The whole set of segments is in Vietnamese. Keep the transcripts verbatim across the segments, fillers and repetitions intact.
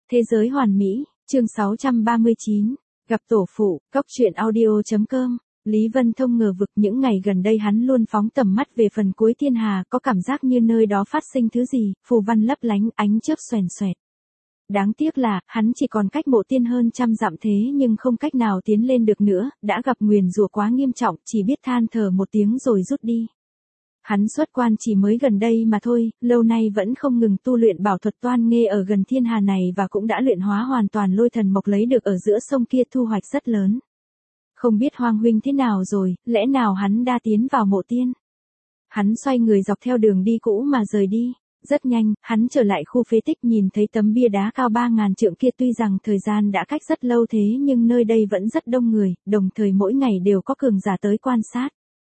Thế giới hoàn mỹ, chương sáu trăm ba mươi chín, gặp tổ phụ, cốc truyện audio.com. Lý Vân Thông ngờ vực những ngày gần đây hắn luôn phóng tầm mắt về phần cuối thiên hà, có cảm giác như nơi đó phát sinh thứ gì, phù văn lấp lánh, ánh chớp xoèn xoẹt. Đáng tiếc là, hắn chỉ còn cách mộ tiên hơn trăm dặm thế nhưng không cách nào tiến lên được nữa, đã gặp nguyền rủa quá nghiêm trọng, chỉ biết than thở một tiếng rồi rút đi. Hắn xuất quan chỉ mới gần đây mà thôi, lâu nay vẫn không ngừng tu luyện bảo thuật toan nghê ở gần thiên hà này và cũng đã luyện hóa hoàn toàn lôi thần mộc lấy được ở giữa sông kia, thu hoạch rất lớn. Không biết Hoàng huynh thế nào rồi, lẽ nào hắn đã tiến vào mộ tiên? Hắn xoay người dọc theo đường đi cũ mà rời đi. Rất nhanh, hắn trở lại khu phế tích, nhìn thấy tấm bia đá cao ba ngàn trượng kia, tuy rằng thời gian đã cách rất lâu thế nhưng nơi đây vẫn rất đông người, đồng thời mỗi ngày đều có cường giả tới quan sát.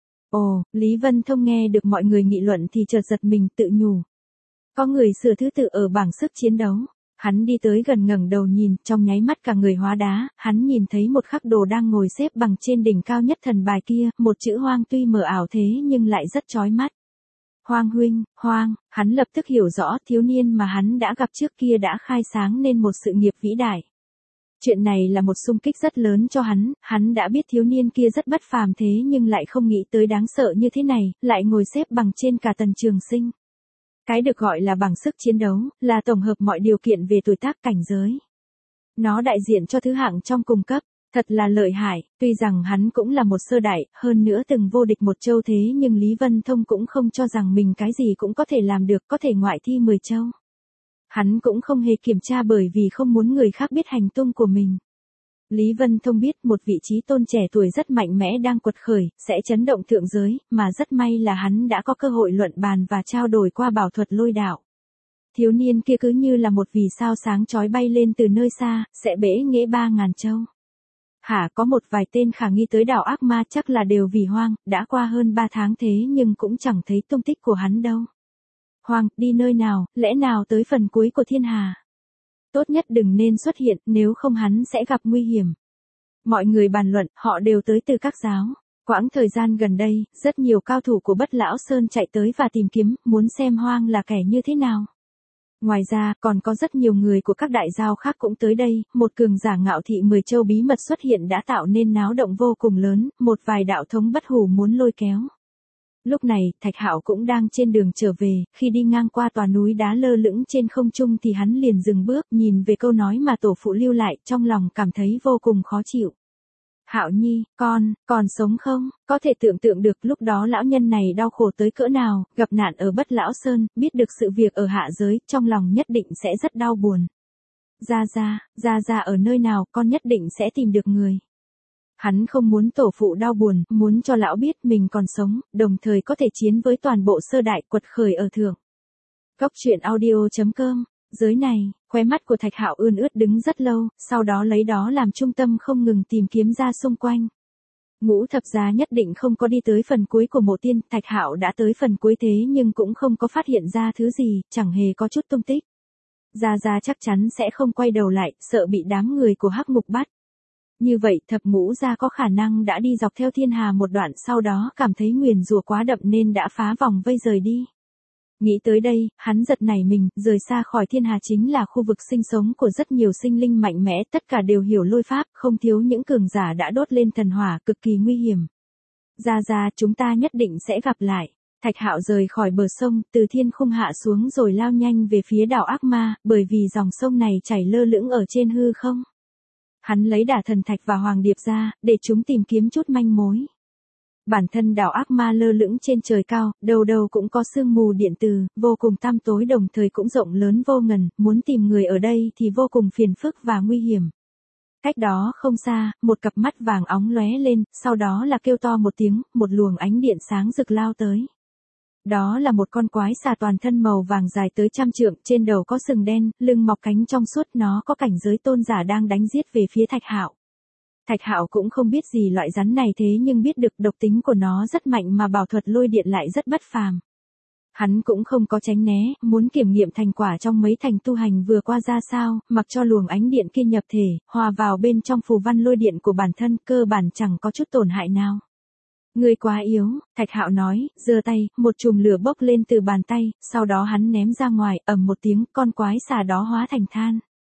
Ồ, Lý Vân Thông nghe được mọi người nghị luận thì chợt giật mình, tự nhủ. Có người sửa thứ tự ở bảng sức chiến đấu. Hắn đi tới gần, ngẩng đầu nhìn, trong nháy mắt cả người hóa đá, hắn nhìn thấy một khắc đồ đang ngồi xếp bằng trên đỉnh cao nhất thần bài kia, một chữ Hoang tuy mờ ảo thế nhưng lại rất chói mắt. Hoang huynh, Hoang, hắn lập tức hiểu rõ thiếu niên mà hắn đã gặp trước kia đã khai sáng nên một sự nghiệp vĩ đại. Chuyện này là một xung kích rất lớn cho hắn, hắn đã biết thiếu niên kia rất bất phàm thế nhưng lại không nghĩ tới đáng sợ như thế này, lại ngồi xếp bằng trên cả Tần Trường Sinh. Cái được gọi là bằng sức chiến đấu, là tổng hợp mọi điều kiện về tuổi tác, cảnh giới. Nó đại diện cho thứ hạng trong cùng cấp, thật là lợi hại, tuy rằng hắn cũng là một sơ đại, hơn nữa từng vô địch một châu thế nhưng Lý Vân Thông cũng không cho rằng mình cái gì cũng có thể làm được, có thể ngoại thi mười châu. Hắn cũng không hề kiểm tra bởi vì không muốn người khác biết hành tung của mình. Lý Vân Thông biết một vị trí tôn trẻ tuổi rất mạnh mẽ đang quật khởi, sẽ chấn động thượng giới, mà rất may là hắn đã có cơ hội luận bàn và trao đổi qua bảo thuật lôi đạo. Thiếu niên kia cứ như là một vì sao sáng chói bay lên từ nơi xa, sẽ bẽ nghễ ba ngàn châu. Hả, có một vài tên khả nghi tới đảo ác ma, chắc là đều vì Hoang, đã qua hơn ba tháng thế nhưng cũng chẳng thấy tung tích của hắn đâu. Hoang, đi nơi nào, lẽ nào tới phần cuối của thiên hà? Tốt nhất đừng nên xuất hiện, nếu không hắn sẽ gặp nguy hiểm. Mọi người bàn luận, họ đều tới từ các giáo. Quãng thời gian gần đây, rất nhiều cao thủ của Bất Lão Sơn chạy tới và tìm kiếm, muốn xem Hoang là kẻ như thế nào. Ngoài ra, còn có rất nhiều người của các đại giao khác cũng tới đây, một cường giả ngạo thị mười châu bí mật xuất hiện đã tạo nên náo động vô cùng lớn, một vài đạo thống bất hủ muốn lôi kéo. Lúc này, Thạch Hạo cũng đang trên đường trở về, khi đi ngang qua tòa núi đá lơ lửng trên không trung thì hắn liền dừng bước, nhìn về câu nói mà tổ phụ lưu lại, trong lòng cảm thấy vô cùng khó chịu. Hạo Nhi, con, còn sống không? Có thể tưởng tượng được lúc đó lão nhân này đau khổ tới cỡ nào, gặp nạn ở Bất Lão Sơn, biết được sự việc ở hạ giới, trong lòng nhất định sẽ rất đau buồn. Gia Gia, Gia Gia ở nơi nào, con nhất định sẽ tìm được người. Hắn không muốn tổ phụ đau buồn, muốn cho lão biết mình còn sống, đồng thời có thể chiến với toàn bộ sơ đại quật khởi ở thượng. Cốc truyện audio.com. Giới này, khóe mắt của Thạch Hạo ươn ướt đứng rất lâu, sau đó lấy đó làm trung tâm không ngừng tìm kiếm ra xung quanh. Ngũ thập gia nhất định không có đi tới phần cuối của mộ tiên, Thạch Hạo đã tới phần cuối thế nhưng cũng không có phát hiện ra thứ gì, chẳng hề có chút tung tích. Gia Gia chắc chắn sẽ không quay đầu lại, sợ bị đám người của Hắc Ngục bắt. Như vậy, thập ngũ gia có khả năng đã đi dọc theo thiên hà một đoạn, sau đó cảm thấy nguyền rủa quá đậm nên đã phá vòng vây rời đi. Nghĩ tới đây, hắn giật nảy mình, rời xa khỏi thiên hà chính là khu vực sinh sống của rất nhiều sinh linh mạnh mẽ, tất cả đều hiểu lôi pháp, không thiếu những cường giả đã đốt lên thần hỏa, cực kỳ nguy hiểm. Gia Gia, chúng ta nhất định sẽ gặp lại. Thạch Hạo rời khỏi bờ sông, từ thiên khung hạ xuống rồi lao nhanh về phía đảo ác ma, bởi vì dòng sông này chảy lơ lửng ở trên hư không. Hắn lấy Đả Thần Thạch và Hoàng Điệp ra, để chúng tìm kiếm chút manh mối. Bản thân đảo ác ma lơ lửng trên trời cao, đầu đầu cũng có sương mù điện từ, vô cùng tăm tối, đồng thời cũng rộng lớn vô ngần, muốn tìm người ở đây thì vô cùng phiền phức và nguy hiểm. Cách đó không xa, một cặp mắt vàng óng lóe lên, sau đó là kêu to một tiếng, một luồng ánh điện sáng rực lao tới. Đó là một con quái xà toàn thân màu vàng dài tới trăm trượng, trên đầu có sừng đen, lưng mọc cánh trong suốt, nó có cảnh giới tôn giả đang đánh giết về phía Thạch Hạo. Thạch Hạo cũng không biết gì loại rắn này thế nhưng biết được độc tính của nó rất mạnh mà bảo thuật lôi điện lại rất bất phàm. Hắn cũng không có tránh né, muốn kiểm nghiệm thành quả trong mấy thành tu hành vừa qua ra sao, mặc cho luồng ánh điện kia nhập thể, hòa vào bên trong phù văn lôi điện của bản thân, cơ bản chẳng có chút tổn hại nào. Ngươi quá yếu, Thạch Hạo nói, giơ tay, một chùm lửa bốc lên từ bàn tay, sau đó hắn ném ra ngoài, ầm một tiếng, con quái xà đó hóa thành than.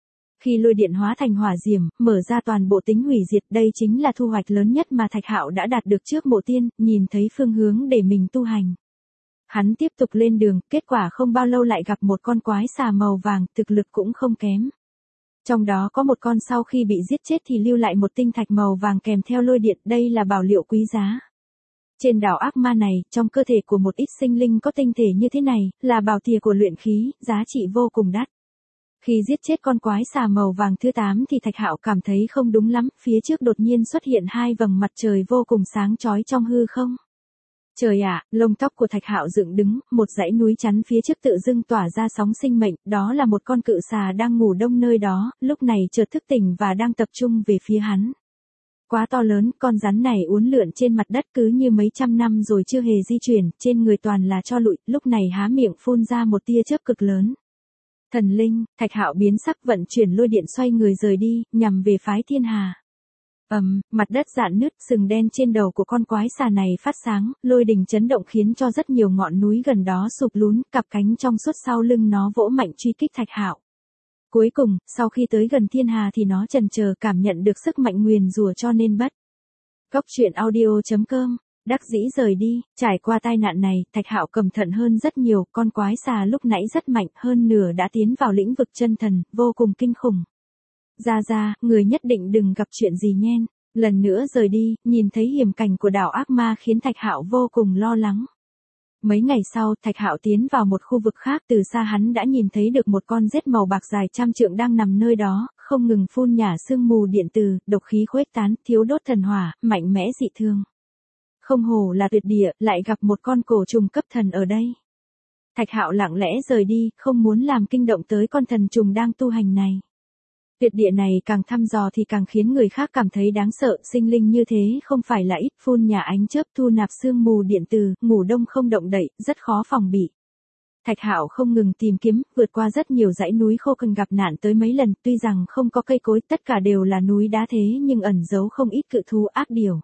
Khi lôi điện hóa thành hỏa diệm, mở ra toàn bộ tính hủy diệt, đây chính là thu hoạch lớn nhất mà Thạch Hạo đã đạt được trước mộ tiên, nhìn thấy phương hướng để mình tu hành. Hắn tiếp tục lên đường, kết quả không bao lâu lại gặp một con quái xà màu vàng, thực lực cũng không kém. Trong đó có một con sau khi bị giết chết thì lưu lại một tinh thạch màu vàng kèm theo lôi điện, đây là bảo liệu quý giá. Trên đảo ác ma này, trong cơ thể của một ít sinh linh có tinh thể như thế này, là bảo thìa của luyện khí, giá trị vô cùng đắt. Khi giết chết con quái xà màu vàng thứ tám thì Thạch Hạo cảm thấy không đúng lắm, phía trước đột nhiên xuất hiện hai vầng mặt trời vô cùng sáng chói trong hư không. Trời ạ, lông tóc của Thạch Hạo dựng đứng, một dãy núi chắn phía trước tự dưng tỏa ra sóng sinh mệnh, đó là một con cự xà đang ngủ đông nơi đó, lúc này chợt thức tỉnh và đang tập trung về phía hắn. Quá to lớn, con rắn này uốn lượn trên mặt đất cứ như mấy trăm năm rồi chưa hề di chuyển, trên người toàn là tro lụi, lúc này há miệng phun ra một tia chớp cực lớn. Thần linh, Thạch Hạo biến sắc vận chuyển lôi điện xoay người rời đi, nhằm về phái Thiên Hà. Ầm, um, mặt đất rạn nứt, sừng đen trên đầu của con quái xà này phát sáng, lôi đình chấn động khiến cho rất nhiều ngọn núi gần đó sụp lún, cặp cánh trong suốt sau lưng nó vỗ mạnh truy kích Thạch Hạo. Cuối cùng, sau khi tới gần Thiên Hà thì nó chần chờ cảm nhận được sức mạnh nguyền rủa cho nên bất. Góc truyện audio chấm com, đắc dĩ rời đi, trải qua tai nạn này, Thạch Hạo cẩn thận hơn rất nhiều, con quái xà lúc nãy rất mạnh, hơn nửa đã tiến vào lĩnh vực chân thần, vô cùng kinh khủng. Ra ra, người nhất định đừng gặp chuyện gì nhen. Lần nữa rời đi, nhìn thấy hiểm cảnh của đảo ác ma khiến Thạch Hạo vô cùng lo lắng. Mấy ngày sau, Thạch Hạo tiến vào một khu vực khác, từ xa hắn đã nhìn thấy được một con rết màu bạc dài trăm trượng đang nằm nơi đó, không ngừng phun nhả sương mù điện từ, độc khí khuếch tán, thiếu đốt thần hỏa, mạnh mẽ dị thường. Không hổ là tuyệt địa, lại gặp một con cổ trùng cấp thần ở đây. Thạch Hạo lặng lẽ rời đi, không muốn làm kinh động tới con thần trùng đang tu hành này. Tuyệt địa này càng thăm dò thì càng khiến người khác cảm thấy đáng sợ, sinh linh như thế không phải là ít, phun nhà ánh chớp thu nạp sương mù điện từ, ngủ đông không động đậy, rất khó phòng bị. Thạch Hạo không ngừng tìm kiếm, vượt qua rất nhiều dãy núi khô cằn gặp nạn tới mấy lần, tuy rằng không có cây cối, tất cả đều là núi đá thế nhưng ẩn giấu không ít cự thú ác điểu.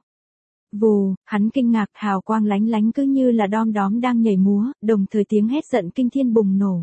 Vù, hắn kinh ngạc, hào quang lánh lánh cứ như là đom đóm đang nhảy múa, đồng thời tiếng hét giận kinh thiên bùng nổ.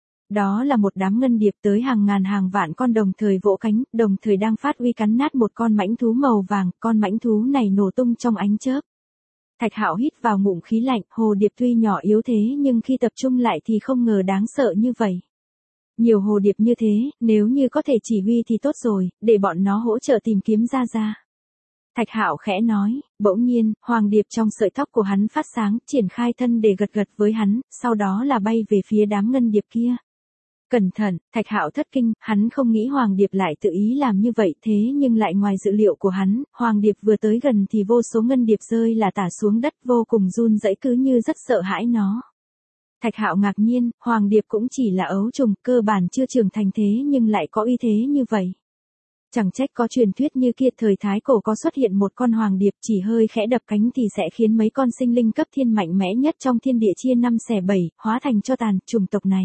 Đó là một đám ngân điệp tới hàng ngàn hàng vạn con đồng thời vỗ cánh, đồng thời đang phát uy cắn nát một con mãnh thú màu vàng, con mãnh thú này nổ tung trong ánh chớp. Thạch Hạo hít vào ngụm khí lạnh, hồ điệp tuy nhỏ yếu thế nhưng khi tập trung lại thì không ngờ đáng sợ như vậy. Nhiều hồ điệp như thế, nếu như có thể chỉ huy thì tốt rồi, để bọn nó hỗ trợ tìm kiếm ra ra. Thạch Hạo khẽ nói, bỗng nhiên, hoàng điệp trong sợi tóc của hắn phát sáng, triển khai thân để gật gật với hắn, sau đó là bay về phía đám ngân điệp kia. Cẩn thận, Thạch Hạo thất kinh, hắn không nghĩ Hoàng Điệp lại tự ý làm như vậy thế nhưng lại ngoài dự liệu của hắn, Hoàng Điệp vừa tới gần thì vô số ngân điệp rơi là tả xuống đất vô cùng run rẩy cứ như rất sợ hãi nó. Thạch Hạo ngạc nhiên, Hoàng Điệp cũng chỉ là ấu trùng, cơ bản chưa trưởng thành thế nhưng lại có uy thế như vậy. Chẳng trách có truyền thuyết như kia thời Thái Cổ có xuất hiện một con Hoàng Điệp chỉ hơi khẽ đập cánh thì sẽ khiến mấy con sinh linh cấp thiên mạnh mẽ nhất trong thiên địa chia năm xẻ bảy, hóa thành cho tàn, chủng tộc này.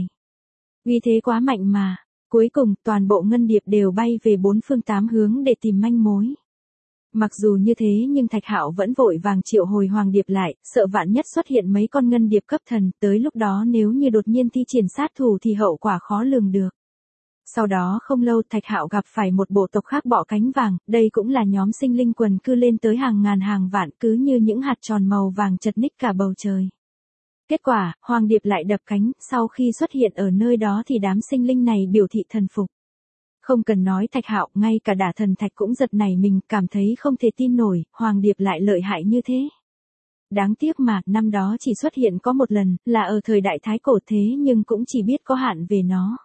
Uy thế quá mạnh mà. Cuối cùng, toàn bộ ngân điệp đều bay về bốn phương tám hướng để tìm manh mối. Mặc dù như thế nhưng Thạch Hạo vẫn vội vàng triệu hồi Hoàng Điệp lại, sợ vạn nhất xuất hiện mấy con ngân điệp cấp thần, tới lúc đó nếu như đột nhiên thi triển sát thủ thì hậu quả khó lường được. Sau đó không lâu Thạch Hạo gặp phải một bộ tộc khác bọ cánh vàng, đây cũng là nhóm sinh linh quần cư lên tới hàng ngàn hàng vạn cứ như những hạt tròn màu vàng chật ních cả bầu trời. Kết quả, Hoàng Điệp lại đập cánh, sau khi xuất hiện ở nơi đó thì đám sinh linh này biểu thị thần phục. Không cần nói Thạch Hạo, ngay cả Đả Thần Thạch cũng giật nảy mình, cảm thấy không thể tin nổi, Hoàng Điệp lại lợi hại như thế. Đáng tiếc mà, năm đó chỉ xuất hiện có một lần, là ở thời đại Thái Cổ thế nhưng cũng chỉ biết có hạn về nó.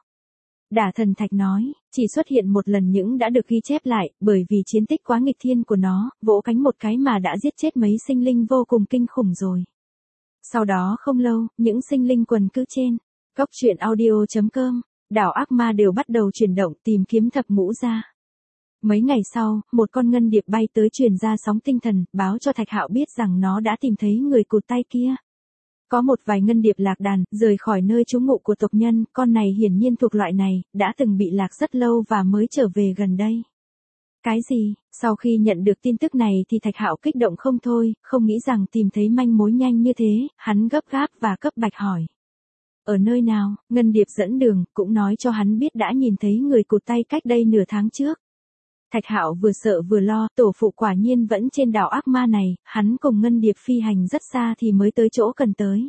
Đả Thần Thạch nói, chỉ xuất hiện một lần những đã được ghi chép lại, bởi vì chiến tích quá nghịch thiên của nó, vỗ cánh một cái mà đã giết chết mấy sinh linh vô cùng kinh khủng rồi. Sau đó không lâu, những sinh linh quần cư trên góc truyện audio chấm com, đảo ác ma đều bắt đầu chuyển động tìm kiếm thập ngũ gia. Mấy ngày sau, một con ngân điệp bay tới truyền ra sóng tinh thần, báo cho Thạch Hạo biết rằng nó đã tìm thấy người cụt tay kia. Có một vài ngân điệp lạc đàn, rời khỏi nơi trú ngụ của tộc nhân, con này hiển nhiên thuộc loại này, đã từng bị lạc rất lâu và mới trở về gần đây. Cái gì? Sau khi nhận được tin tức này thì Thạch Hạo kích động không thôi, không nghĩ rằng tìm thấy manh mối nhanh như thế, hắn gấp gáp và cấp bách hỏi. Ở nơi nào? Ngân Điệp dẫn đường, cũng nói cho hắn biết đã nhìn thấy người cụt tay cách đây nửa tháng trước. Thạch Hạo vừa sợ vừa lo, tổ phụ quả nhiên vẫn trên đảo ác ma này, hắn cùng Ngân Điệp phi hành rất xa thì mới tới chỗ cần tới.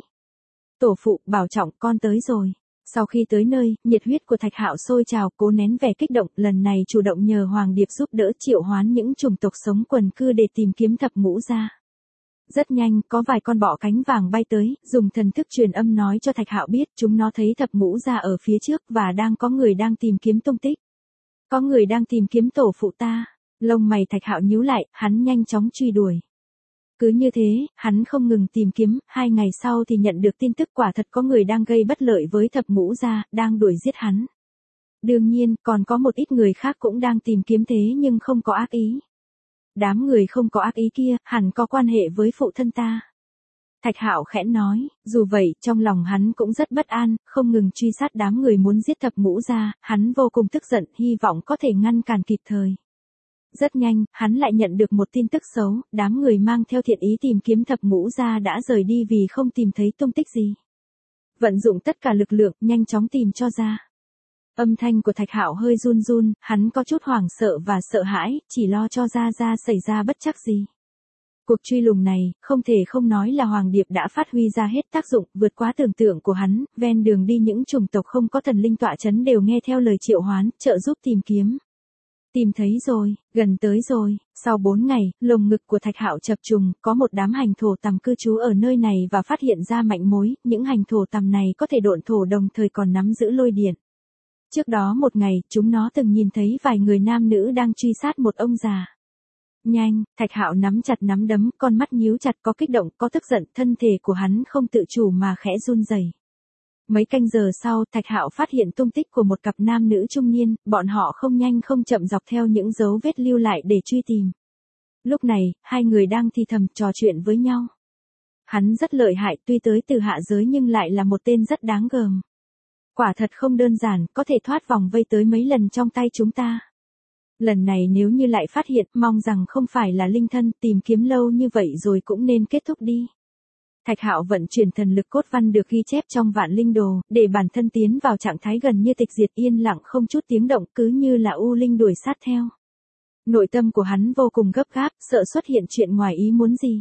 Tổ phụ, bảo trọng, con tới rồi. Sau khi tới nơi, nhiệt huyết của Thạch Hạo sôi trào, cố nén vẻ kích động, lần này chủ động nhờ Hoàng Điệp giúp đỡ triệu hoán những chủng tộc sống quần cư để tìm kiếm thập ngũ gia. Rất nhanh, có vài con bọ cánh vàng bay tới, dùng thần thức truyền âm nói cho Thạch Hạo biết chúng nó thấy thập ngũ gia ở phía trước và đang có người đang tìm kiếm tung tích. Có người đang tìm kiếm tổ phụ ta. Lông mày Thạch Hạo nhíu lại, hắn nhanh chóng truy đuổi. Cứ như thế, hắn không ngừng tìm kiếm, hai ngày sau thì nhận được tin tức quả thật có người đang gây bất lợi với thập ngũ gia, đang đuổi giết hắn. Đương nhiên, còn có một ít người khác cũng đang tìm kiếm thế nhưng không có ác ý. Đám người không có ác ý kia, hẳn có quan hệ với phụ thân ta. Thạch Hạo khẽ nói, dù vậy, trong lòng hắn cũng rất bất an, không ngừng truy sát đám người muốn giết thập ngũ gia, hắn vô cùng tức giận, hy vọng có thể ngăn cản kịp thời. Rất nhanh, hắn lại nhận được một tin tức xấu, đám người mang theo thiện ý tìm kiếm thập ngũ gia đã rời đi vì không tìm thấy tung tích gì. Vận dụng tất cả lực lượng, nhanh chóng tìm cho ra. Âm thanh của Thạch Hạo hơi run run, hắn có chút hoảng sợ và sợ hãi, chỉ lo cho Gia Gia xảy ra bất trắc gì. Cuộc truy lùng này, không thể không nói là Hoàng Điệp đã phát huy ra hết tác dụng, vượt quá tưởng tượng của hắn, ven đường đi những chủng tộc không có thần linh tọa chấn đều nghe theo lời triệu hoán, trợ giúp tìm kiếm. Tìm thấy rồi, gần tới rồi, sau bốn ngày, lồng ngực của Thạch Hạo chập trùng, có một đám hành thổ tằm cư trú ở nơi này và phát hiện ra manh mối, những hành thổ tằm này có thể độn thổ đồng thời còn nắm giữ lôi điện. Trước đó một ngày, chúng nó từng nhìn thấy vài người nam nữ đang truy sát một ông già. Nhanh, Thạch Hạo nắm chặt nắm đấm, con mắt nhíu chặt, có kích động, có tức giận, thân thể của hắn không tự chủ mà khẽ run rẩy. Mấy canh giờ sau, Thạch Hạo phát hiện tung tích của một cặp nam nữ trung niên, bọn họ không nhanh không chậm dọc theo những dấu vết lưu lại để truy tìm. Lúc này, hai người đang thì thầm trò chuyện với nhau. Hắn rất lợi hại, tuy tới từ hạ giới nhưng lại là một tên rất đáng gờm. Quả thật không đơn giản, có thể thoát vòng vây tới mấy lần trong tay chúng ta. Lần này nếu như lại phát hiện, mong rằng không phải là linh thân, tìm kiếm lâu như vậy rồi cũng nên kết thúc đi. Thạch Hạo vận chuyển thần lực cốt văn được ghi chép trong vạn linh đồ, để bản thân tiến vào trạng thái gần như tịch diệt, yên lặng không chút tiếng động, cứ như là u linh đuổi sát theo. Nội tâm của hắn vô cùng gấp gáp, sợ xuất hiện chuyện ngoài ý muốn gì.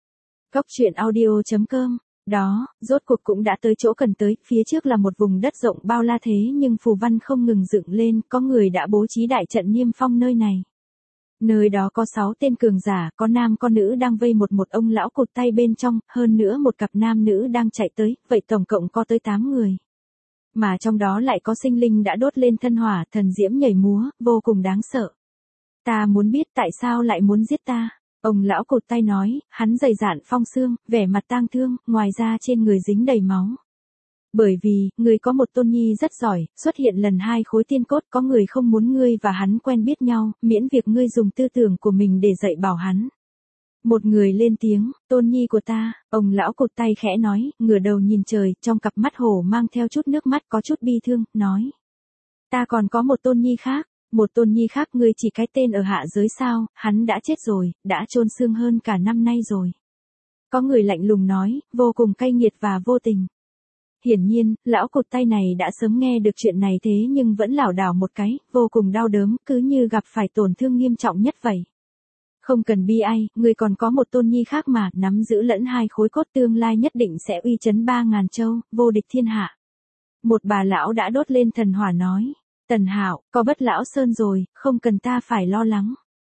Cốc truyện audio chấm com. Đó, rốt cuộc cũng đã tới chỗ cần tới, phía trước là một vùng đất rộng bao la thế nhưng phù văn không ngừng dựng lên, có người đã bố trí đại trận niêm phong nơi này. Nơi đó có sáu tên cường giả, có nam có nữ đang vây một một ông lão cụt tay bên trong, hơn nữa một cặp nam nữ đang chạy tới, vậy tổng cộng có tới tám người. Mà trong đó lại có sinh linh đã đốt lên thân hỏa, thần diễm nhảy múa, vô cùng đáng sợ. Ta muốn biết tại sao lại muốn giết ta. Ông lão cụt tay nói, hắn dày dạn phong xương, vẻ mặt tang thương, ngoài ra trên người dính đầy máu. Bởi vì, người có một tôn nhi rất giỏi, xuất hiện lần hai khối tiên cốt, có người không muốn ngươi và hắn quen biết nhau, miễn việc ngươi dùng tư tưởng của mình để dạy bảo hắn. Một người lên tiếng, tôn nhi của ta, ông lão cụt tay khẽ nói, ngửa đầu nhìn trời, trong cặp mắt hổ mang theo chút nước mắt có chút bi thương, nói. Ta còn có một tôn nhi khác. Một tôn nhi khác, ngươi chỉ cái tên ở hạ giới sao, hắn đã chết rồi, đã chôn xương hơn cả năm nay rồi. Có người lạnh lùng nói, vô cùng cay nghiệt và vô tình. Hiển nhiên, lão cụt tay này đã sớm nghe được chuyện này thế nhưng vẫn lảo đảo một cái, vô cùng đau đớn, cứ như gặp phải tổn thương nghiêm trọng nhất vậy. Không cần bi ai, ngươi còn có một tôn nhi khác mà, nắm giữ lẫn hai khối cốt, tương lai nhất định sẽ uy chấn ba ngàn châu, vô địch thiên hạ. Một bà lão đã đốt lên thần hỏa nói. Tần Hạo, có bất lão sơn rồi, không cần ta phải lo lắng.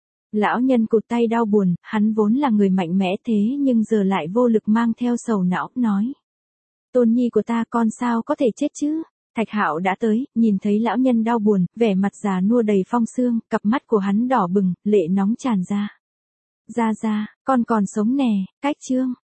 Lão nhân cụt tay đau buồn, hắn vốn là người mạnh mẽ thế nhưng giờ lại vô lực mang theo sầu não, nói. Tôn nhi của ta con sao có thể chết chứ? Thạch Hạo đã tới, nhìn thấy lão nhân đau buồn, vẻ mặt già nua đầy phong sương, cặp mắt của hắn đỏ bừng, lệ nóng tràn ra. Ra ra, con còn sống nè, cách chương.